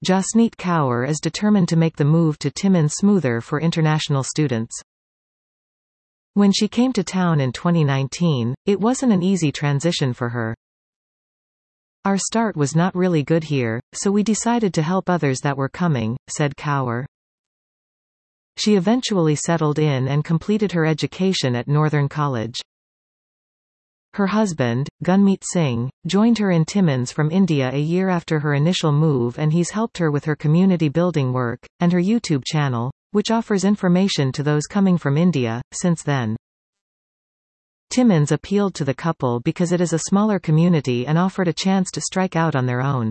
Jasneet Kaur is determined to make the move to Timmins smoother for international students. When she came to town in 2019, it wasn't an easy transition for her. Our start was not really good here, so we decided to help others that were coming, said Kaur. She eventually settled in and completed her education at Northern College. Her husband, Gunmeet Singh, joined her in Timmins from India a year after her initial move, and he's helped her with her community building work, and her YouTube channel, which offers information to those coming from India, since then. Timmins appealed to the couple because it is a smaller community and offered a chance to strike out on their own.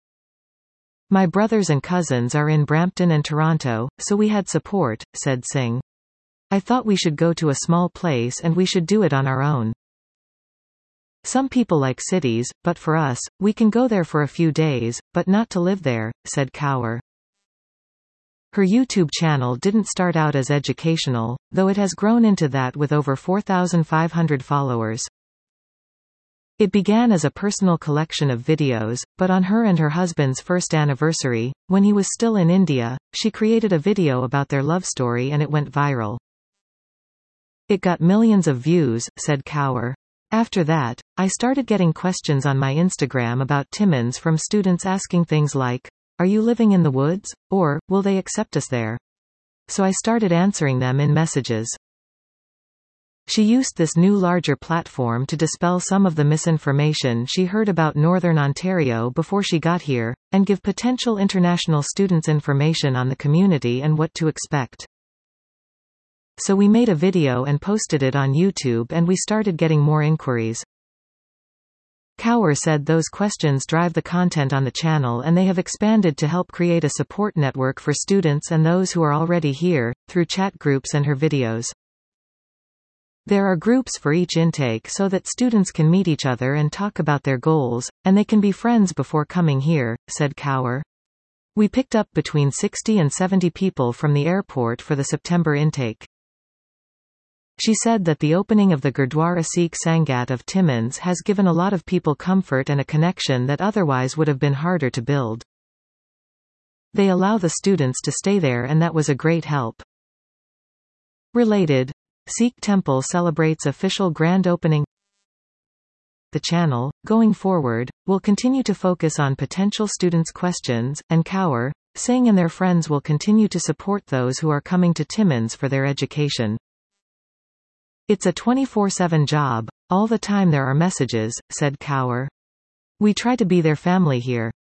My brothers and cousins are in Brampton and Toronto, so we had support, said Singh. I thought we should go to a small place and we should do it on our own. Some people like cities, but for us, we can go there for a few days, but not to live there, said Kaur. Her YouTube channel didn't start out as educational, though it has grown into that with over 4,500 followers. It began as a personal collection of videos, but on her and her husband's first anniversary, when he was still in India, she created a video about their love story and it went viral. It got millions of views, said Kaur. After that, I started getting questions on my Instagram about Timmins from students asking things like, "Are you living in the woods?" or, "Will they accept us there?" So I started answering them in messages. She used this new larger platform to dispel some of the misinformation she heard about Northern Ontario before she got here, and give potential international students information on the community and what to expect. So we made a video and posted it on YouTube, and we started getting more inquiries. Kaur said those questions drive the content on the channel, and they have expanded to help create a support network for students and those who are already here, through chat groups and her videos. There are groups for each intake so that students can meet each other and talk about their goals, and they can be friends before coming here, said Kaur. We picked up between 60 and 70 people from the airport for the September intake. She said that the opening of the Gurdwara Sikh Sangat of Timmins has given a lot of people comfort and a connection that otherwise would have been harder to build. They allow the students to stay there, and that was a great help. Related, Sikh temple celebrates official grand opening. The channel, going forward, will continue to focus on potential students' questions, and Kaur, Singh and their friends will continue to support those who are coming to Timmins for their education. It's a 24/7 job, all the time there are messages, said Kaur. We try to be their family here.